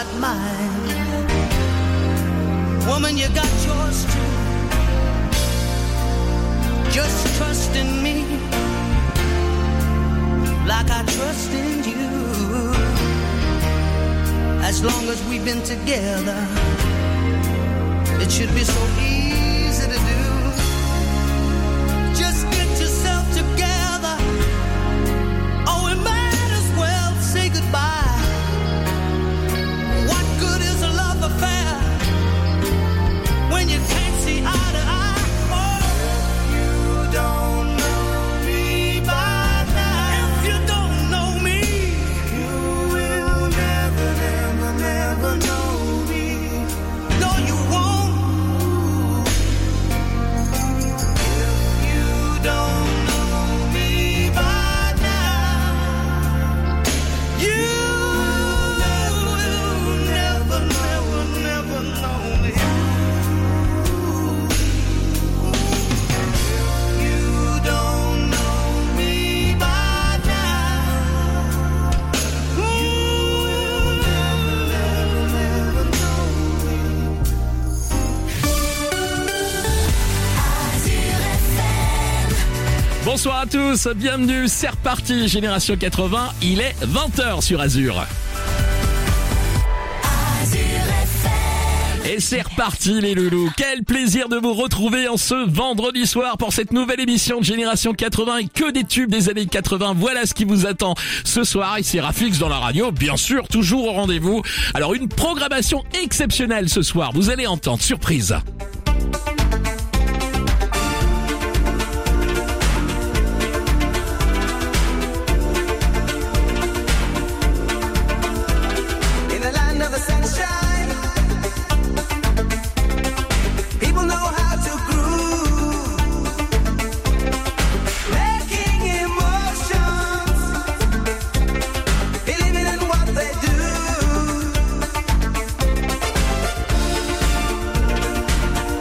got mine. Woman, you got yours too. Just trust in me, like I trust in you. As long as we've been together, it should be so easy to do. Just get yourself together. Oh, we might as well say goodbye. What good is a love affair when you can't see eye to eye? Oh, you don't know me by now. If you don't know me, you will never, never, never know me. No, you won't. If you don't know me by now, you will never, never, never know me. You don't know me by now. You will never, never, never know me. Bonsoir à tous, bienvenue, c'est reparti, Génération 80, il est 20h sur Azure. Et c'est reparti les loulous, quel plaisir de vous retrouver en ce vendredi soir pour cette nouvelle émission de Génération 80 et que des tubes des années 80, voilà ce qui vous attend ce soir et c'est Rafix dans la radio, bien sûr, toujours au rendez-vous. Alors une programmation exceptionnelle ce soir, vous allez entendre, surprise. In the land of the sunshine, people know how to groove, making emotions, believing in what they do.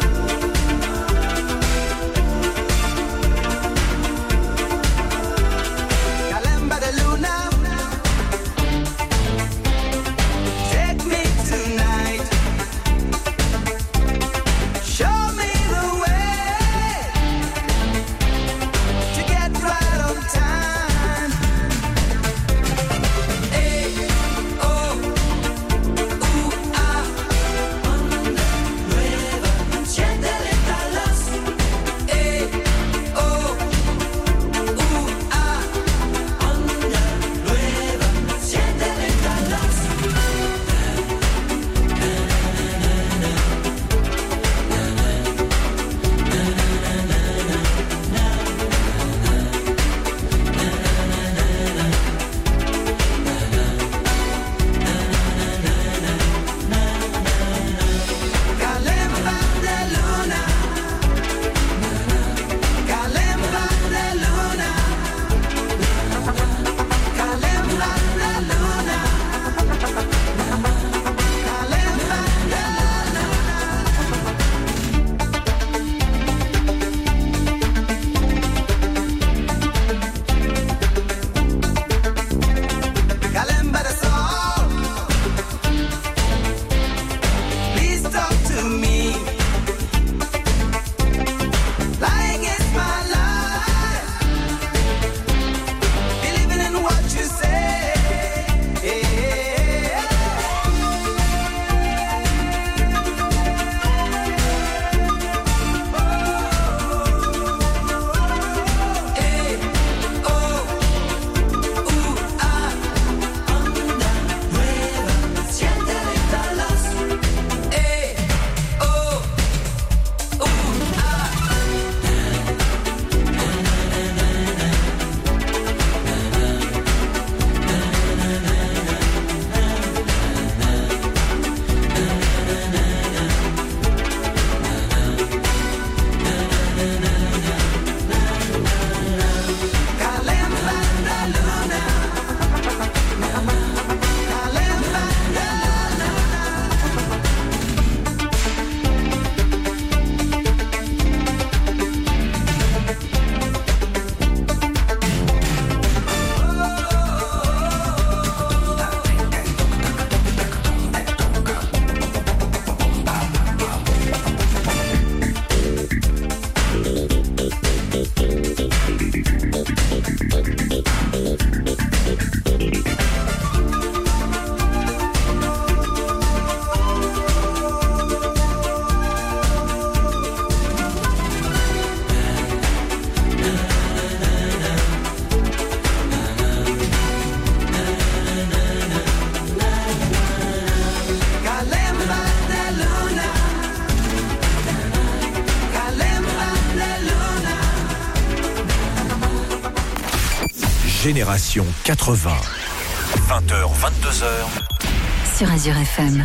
Génération 80. 20h, 22h. Sur Azure FM.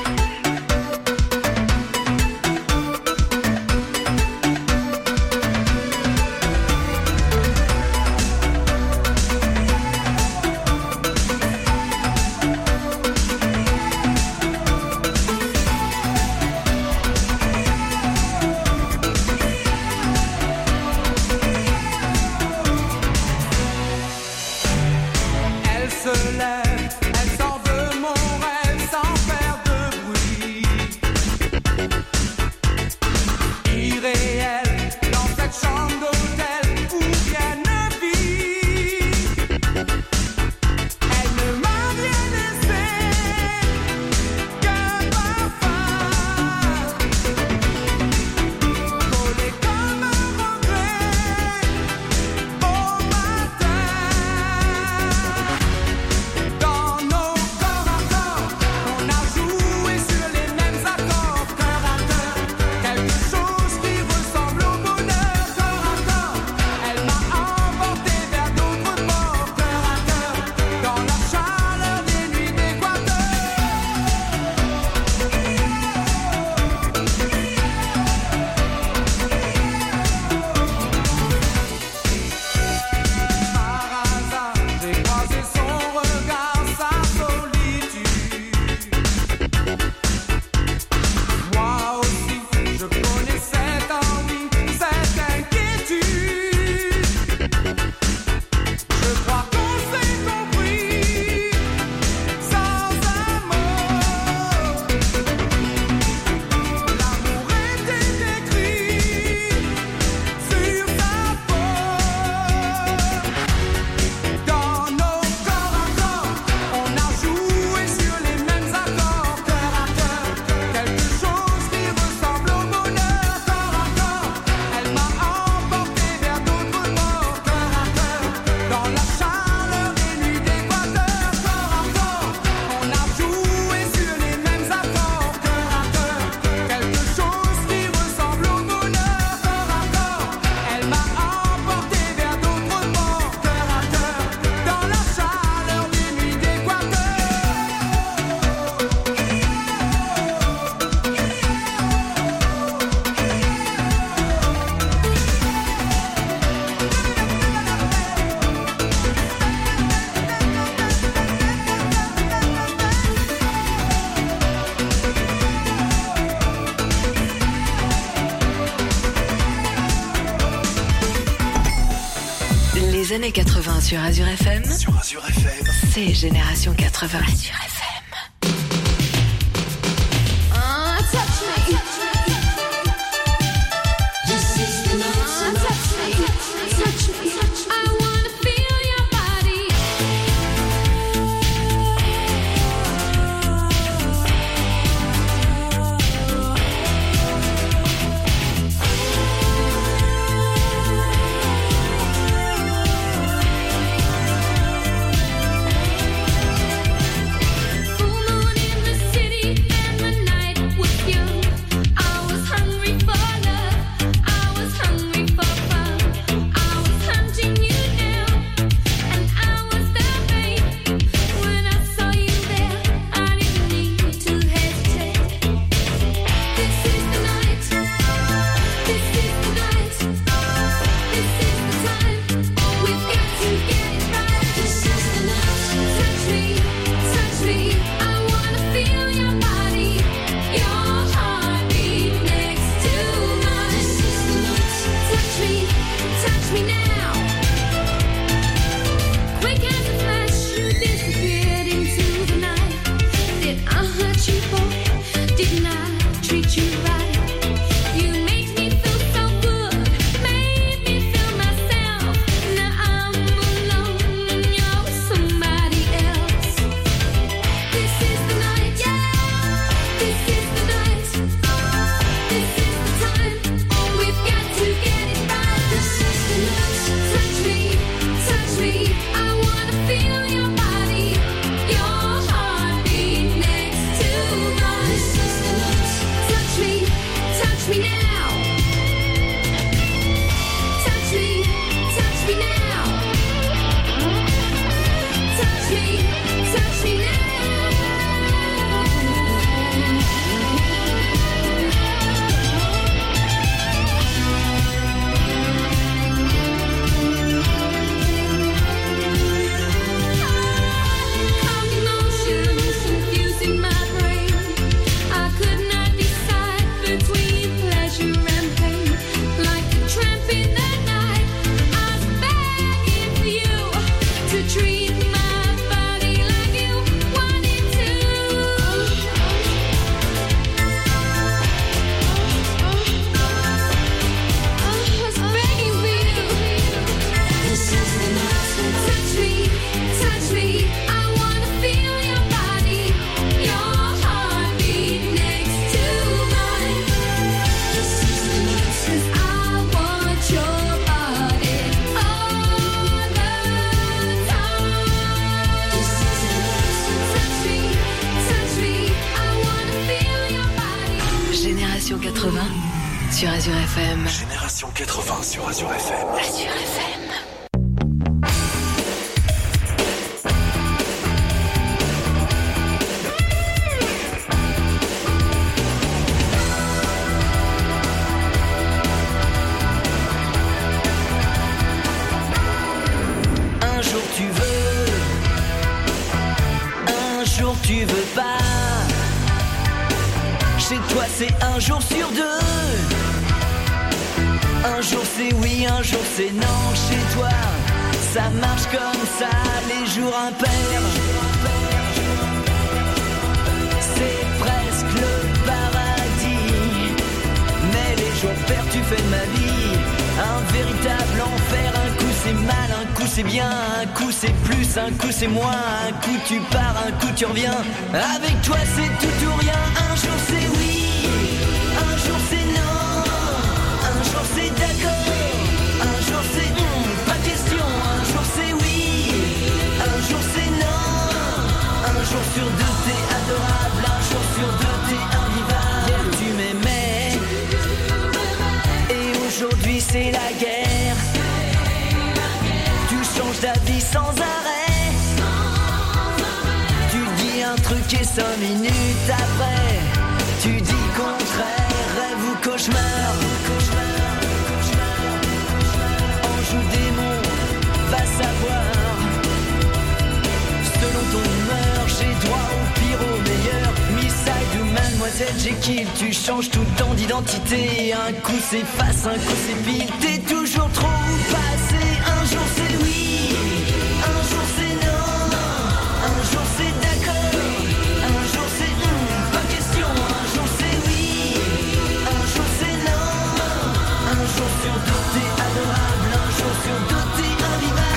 Elle se lève, elle s'en veut mon rêve sans faire de bruit. Irréel dans cette chambre d'hôtel où rien ne vit. Elle ne m'a rien laissé qu'un parfum collé comme un regret au matin. Dans nos corps à corps, on a joué sur les mêmes accords, cœur à cœur, quelque chose qui ressemble au bonheur, cœur à corps. Elle m'a emporté vers d'autres ports, cœur à cœur, dans la chaleur des nuits d'Équateur. Par hasard, j'ai croisé son regard, sa solitude. Moi aussi, je connais cette envie, cette inquiétude. Je crois qu'on s'est compris sans un mot. L'amour était écrit sur sa peau. Dans nos corps à corps, on a joué sur les mêmes accords, cœur à cœur, quelque chose qui ressemble au bonheur, corps à corps. Elle m'a emporté vers d'autres morts, cœur à cœur, dans la chaleur des nuits d'Équateur, corps à corps. On a joué sur les mêmes accords, cœur à cœur, quelque chose qui ressemble au bonheur, corps à corps. Elle m'a emporté vers d'autres morts, cœur à cœur, dans la chaleur des nuits d'Équateur. Les années 80 sur Azure FM, Sur Azure FM. c'est Génération 80. Azure FM. Génération 80 sur Azure FM. Génération 80 sur Azure FM. Azure FM. Un jour tu veux, un jour tu veux pas. Chez toi c'est un jour sur deux. Un jour c'est oui, un jour c'est non. Chez toi ça marche comme ça, les jours impairs. C'est presque le paradis. Mais les jours pairs tu fais de ma vie un véritable enfer. Un coup c'est mal, un coup c'est bien, un coup c'est plus, un coup c'est moins. Un coup tu pars, un coup tu reviens. Avec toi c'est tout ou rien. Un jour c'est oui, un jour c'est non. Un jour c'est d'accord, un jour c'est pas question. Un jour c'est oui, un jour c'est non. Un jour sur deux t'es adorable, un jour sur deux t'es invivable. Hier tu m'aimais et aujourd'hui c'est la guerre. Tu changes d'avis sans arrêt. Tu dis un truc et 5 minutes après tu dis contraire. Rêve ou cauchemar, ange ou démon, va savoir. Selon ton humeur, j'ai droit au pire, au meilleur. Miss Hyde ou Mademoiselle Jekyll, tu changes tout le temps d'identité. Un coup c'est face, un coup c'est pile. T'es toujours trop ou pas assez. Un jour c'est oui, un jour c'est non. Un jour c'est d'accord, un jour c'est pas question. Un jour c'est oui, un jour c'est non. Un jour sur deux t'es adorable, un jour sur deux t'es invivable.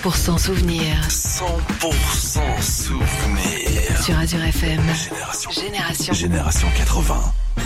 100% souvenir 100% souvenir. sur Azure FM. Génération 80.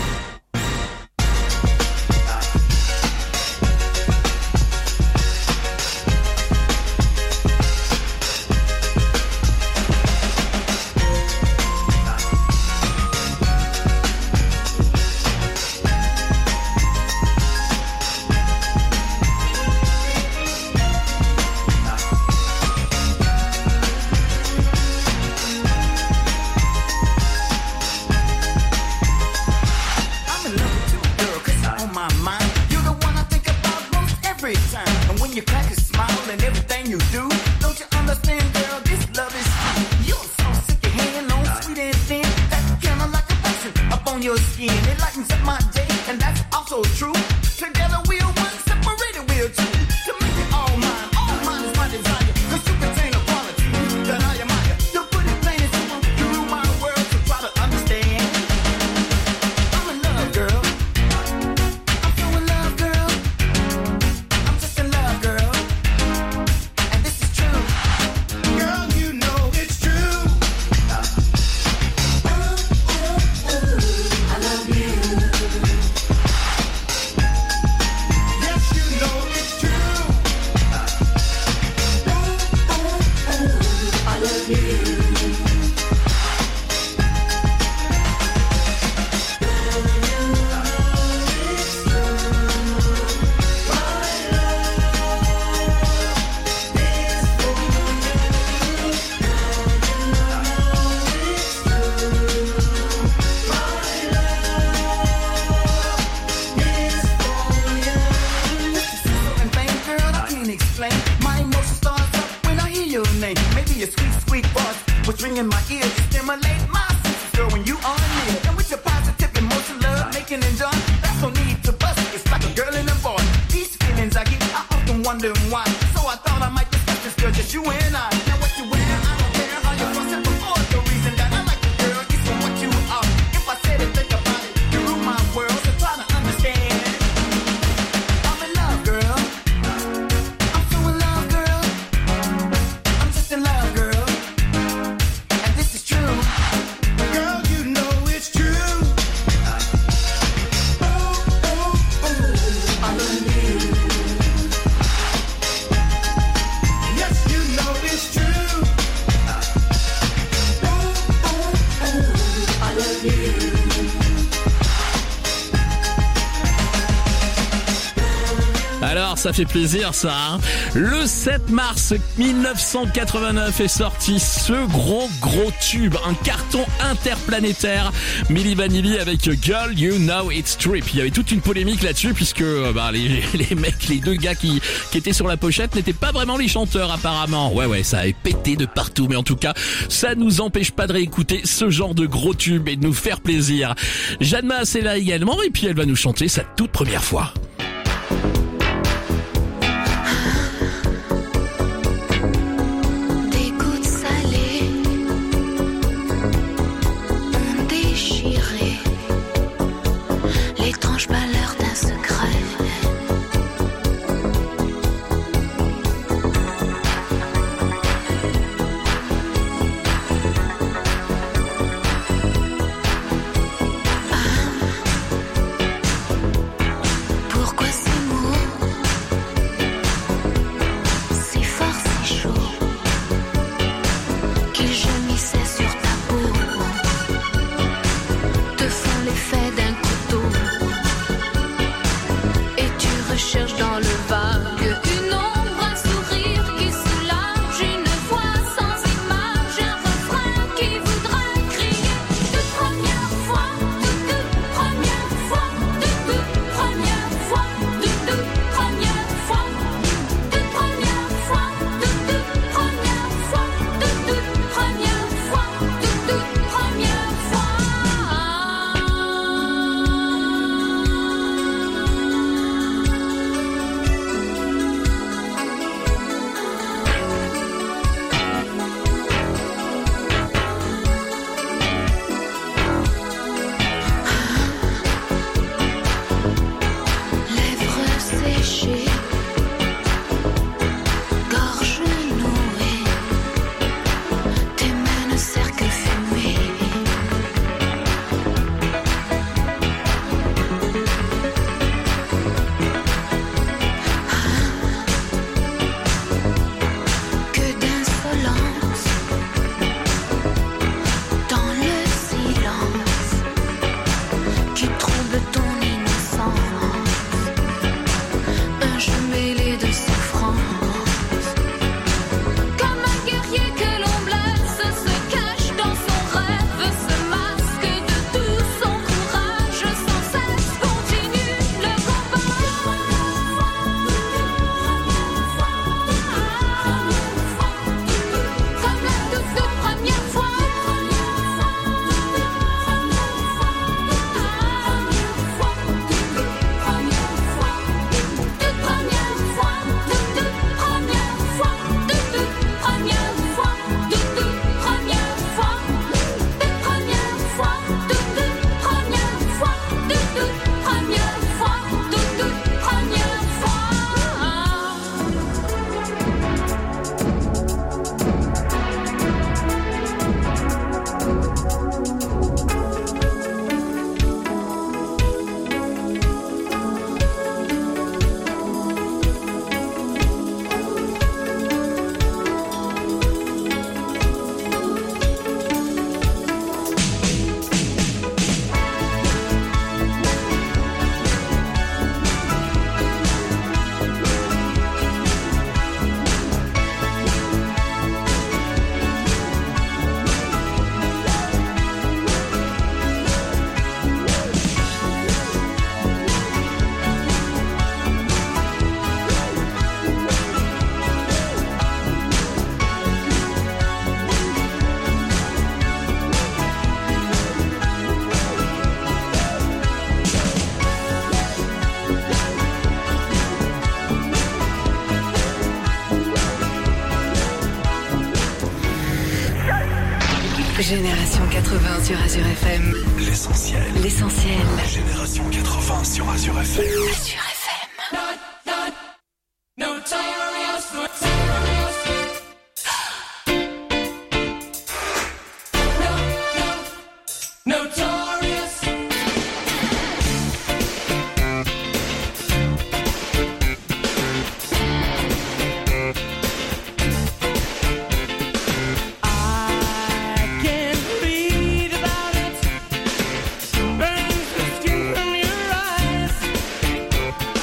Ça fait plaisir ça hein. Le 7 mars 1989 est sorti ce gros tube, un carton interplanétaire, Milli Vanilli avec Girl You Know It's Trip. Il y avait toute une polémique là-dessus puisque les mecs, les deux gars qui étaient sur la pochette n'étaient pas vraiment les chanteurs apparemment. Ouais, ça avait pété de partout, mais en tout cas ça nous empêche pas de réécouter ce genre de gros tube et de nous faire plaisir. Jeanne Masse est là également et puis elle va nous chanter sa toute première fois. Pourquoi ces mots Génération 80 sur Azure FM. L'essentiel. L'essentiel. Génération 80 sur Azure FM. Azure FM. Burns the skin from your eyes.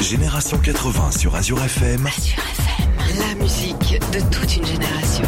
Génération 80 sur Azure FM. Azure FM. La musique de toute une génération.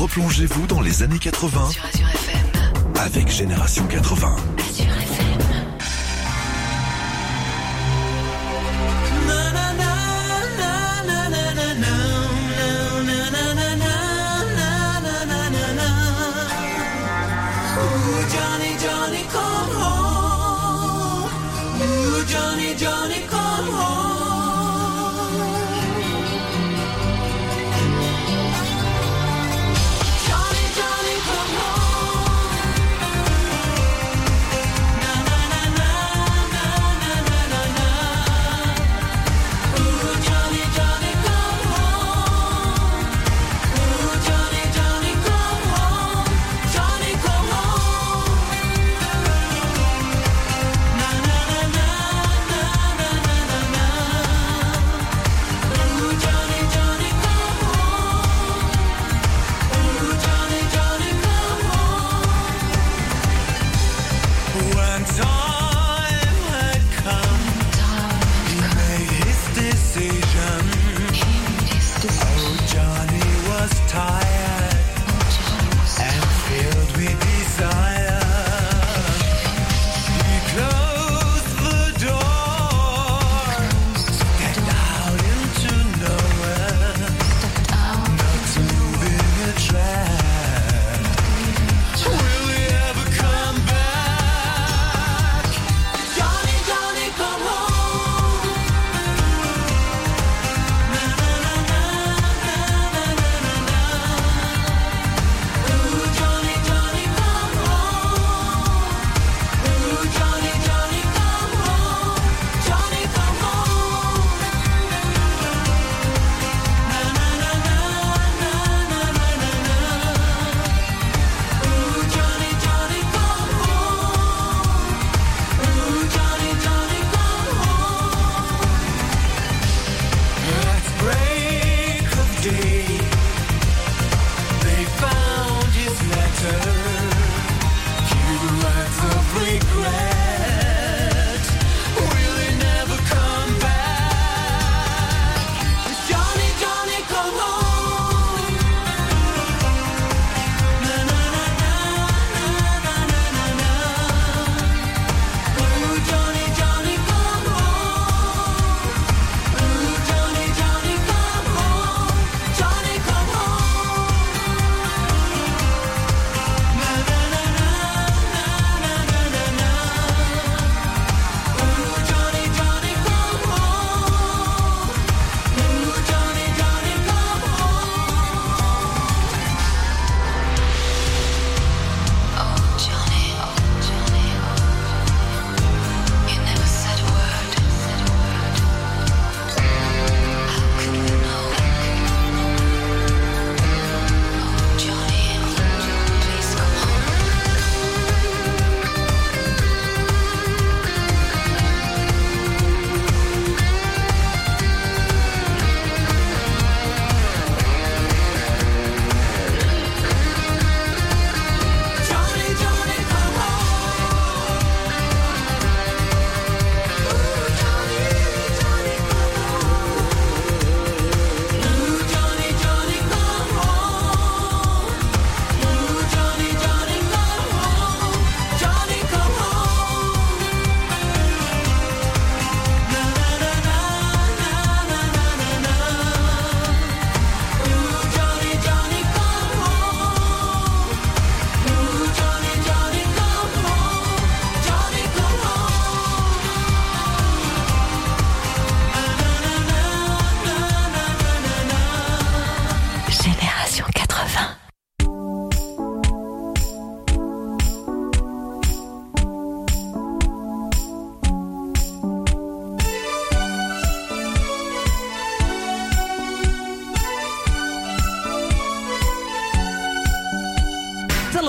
Replongez-vous dans les années 80 Sur Azure FM. avec Génération 80. Azure FM. Johnny, Johnny, come home. Ooh, Johnny, Johnny, come home. Johnny, Johnny, come home.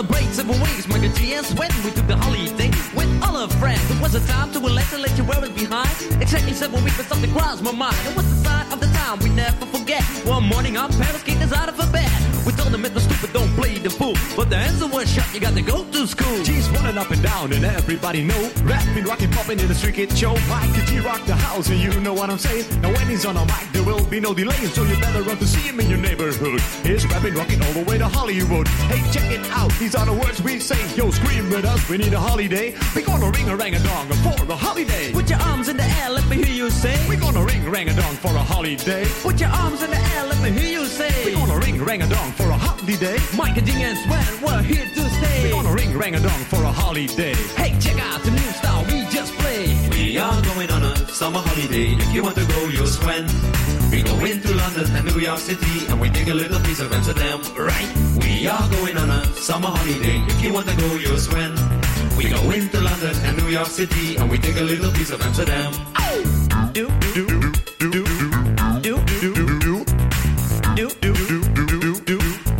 celebrate 7 weeks, Michael G and Sweat. We took the holiday with all our friends. It was a time to relax and let you wear it behind. Exactly 7 weeks, but something crossed my mind. It was the sign of the time we never forget. One morning our parents kicked us out of a bed. We told them it was stupid, don't play the fool. But the answer was shut, you got to go to school. G's running up and down and everybody know. Rapping, rocking, popping in the street kid show. Michael G rock the house and you know what I'm saying. Now when he's on a mic there will be no delay. So you better run to see him in your neighborhood. He's rapping, rocking all the way to Hollywood. Hey, check it out, these are the words we say. Yo, scream with us, we need a holiday. We're gonna ring a rang-a-dong for a holiday. Put your arms in the air, let me hear you say. We're gonna ring rang-a-dong for a holiday. Put your arms in the air, let me hear you say. We're gonna ring rang-a-dong for a holiday. Michael G and Sweat, we're here to stay. We're gonna ring rang-a-dong for a holiday. Hey, check out the new style we just played. We are going on a summer holiday. If you want to go, you'll swim. We go into London and New York City, and we take a little piece of Amsterdam, right? We are going on a summer holiday. If you want to go, you'll swim. We go into London and New York City, and we take a little piece of Amsterdam. Do, do, do, do, do, do, do, do, do, do, do.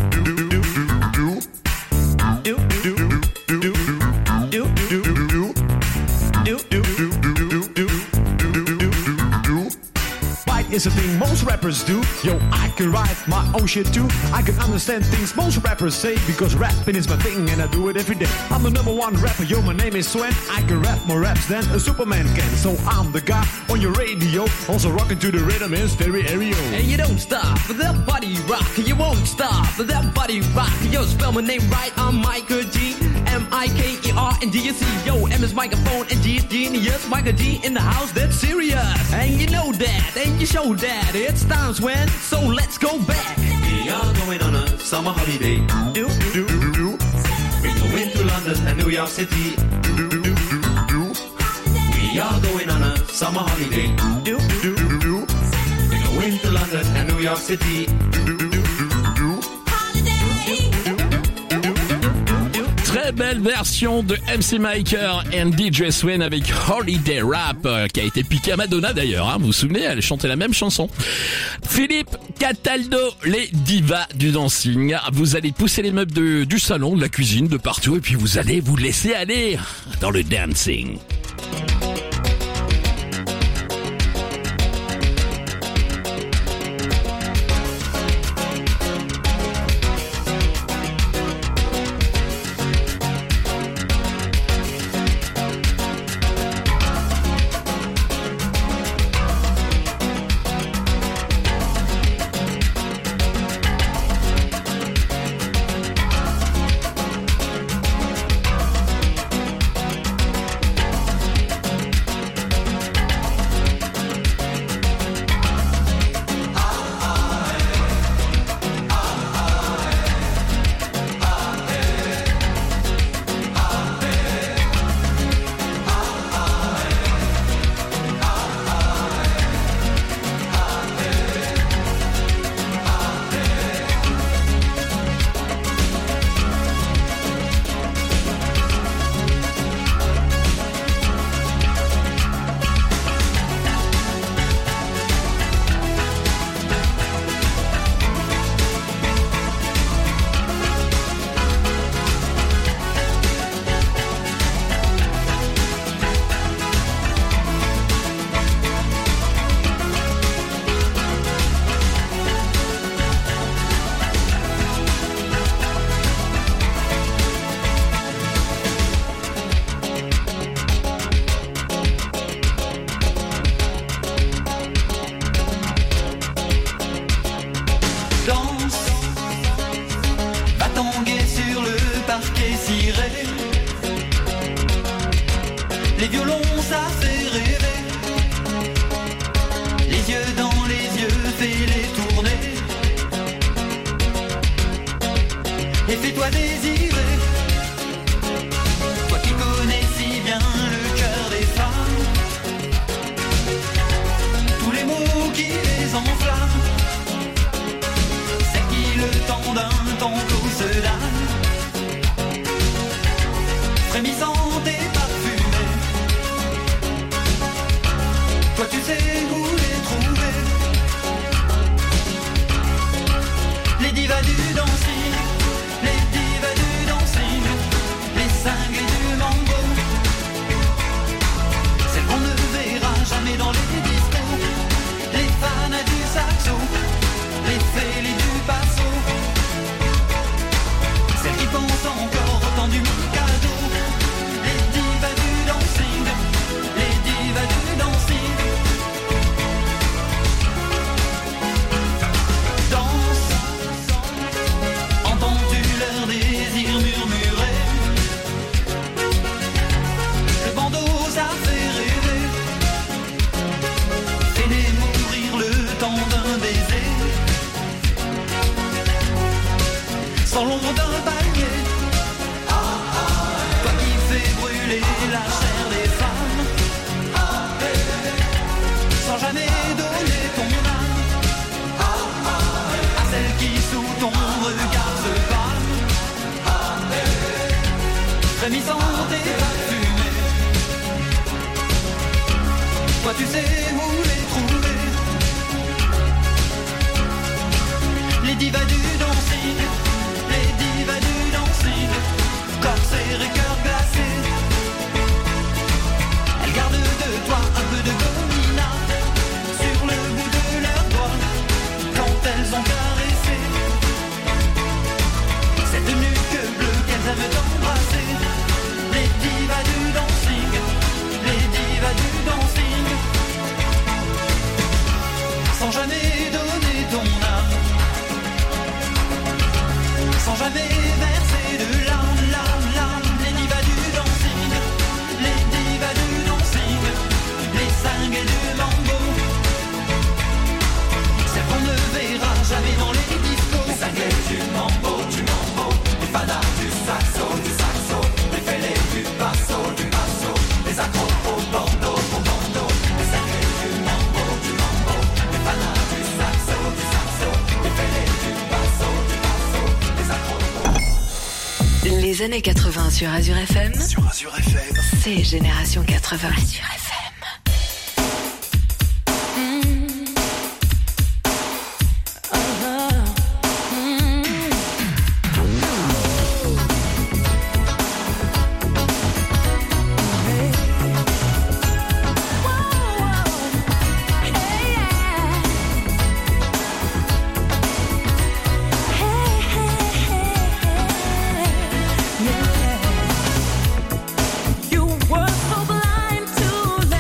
Is a thing most rappers do. Yo, I can write my own shit too. I can understand things most rappers say, because rapping is my thing and I do it every day. I'm the #1 rapper, yo, my name is Swen. I can rap more raps than a Superman can. So I'm the guy on your radio, also rocking to the rhythm in stereo. And you don't stop with that body rock. You won't stop with that body rock. Yo, spell my name right, I'm Michael G. M-I-K-E-R-N-D-U-C. Yo, M is microphone and G is genius. Michael G in the house, that's serious. And you know that, and you show that. It's times when, so let's go back. We are going on a summer holiday. Do, do, do, do. We go into London and New York City. Do, do, do, do. We are going on a summer holiday. Do, do, do, do. We go into London and New York City. Très belle version de MC Maker and DJ Swen avec Holiday Rap, qui a été piqué à Madonna d'ailleurs, hein, vous vous souvenez, elle chantait la même chanson. Philippe Cataldo, les divas du dancing. Vous allez pousser les meubles du salon, de la cuisine, de partout, et puis vous allez vous laisser aller dans le dancing. Les violons, ça fait rêver. Les yeux dans les yeux, fais-les tourner. Et fais-toi désirer. Toi qui connais si bien le cœur des femmes. Tous les mots qui les enflamment. C'est qui le temps d'un tango se donne. Frémissante et parfumée. Toi tu sais où les trouver. Les divas du dancing, les divas du frémissante et parfumée. Toi tu sais où les trouver. Les divas du dancing, les divas du dancing, corsaires et cœur glacé. Elles gardent de toi un peu de gomina sur le bout de leurs doigts quand elles ont caressé cette nuque bleue qu'elles aiment t'embrasser. Les divas du dancing, les divas du dancing, sans jamais donner ton âme, sans jamais verser de larmes, larmes, larmes. Les divas du dancing, les divas du dancing, les cinglés du mambo, celles qu'on ne verra jamais dans les discos. Les cinglés du mambo, les fadas du saxo, les fêlés du basso, les accros au bandeau, les cinglés du mambo, les fadas du saxo, les fêlés du basso, les accros au bandeau. Les années 80 sur Azure FM, Sur Azure FM. c'est Génération 80. Azure FM. You were so blind to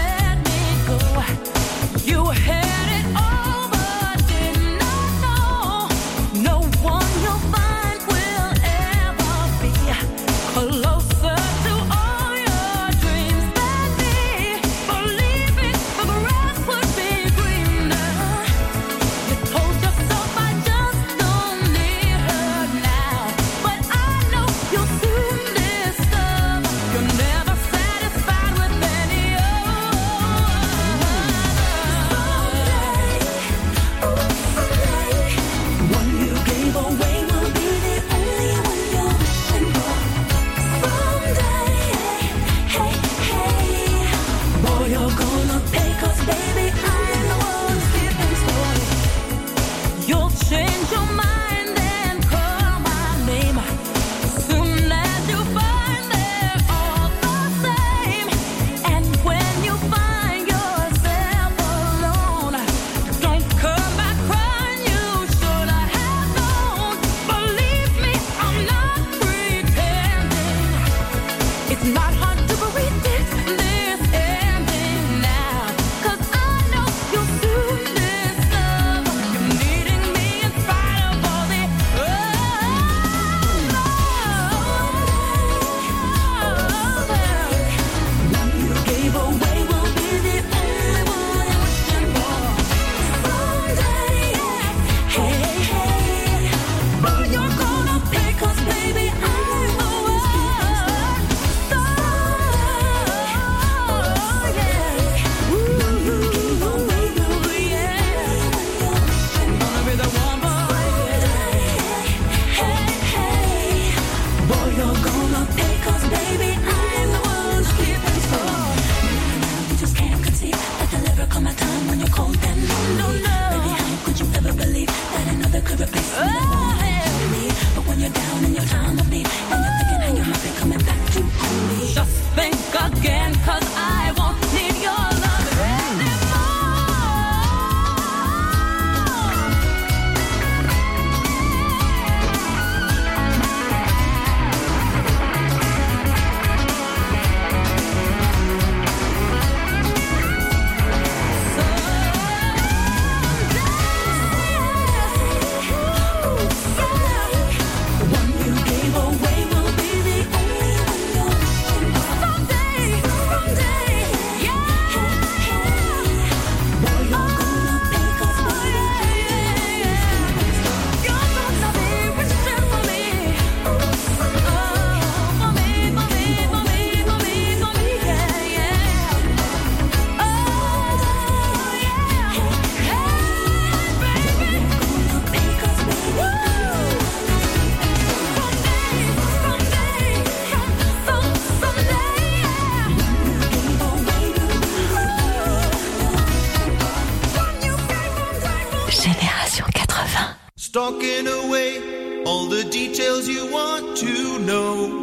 Génération 80. Stalking away all the details you want to know.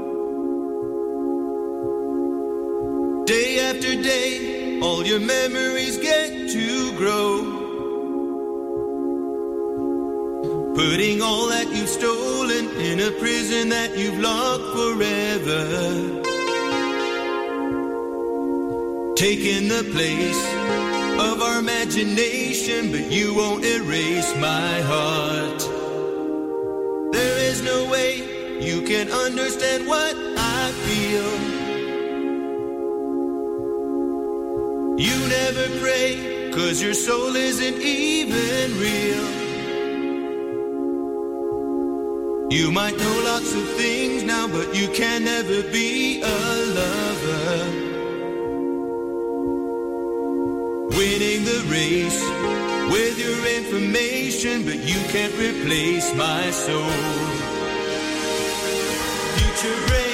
Day after day, all your memories get to grow. Putting all that you've stolen in a prison that you've locked forever. Taking the place of our imagination, but you won't erase my heart. There is no way you can understand what I feel. You never pray, 'cause your soul isn't even real. You might know lots of things now, but you can never be a lover. Winning the race with your information, but you can't replace my soul. Future break.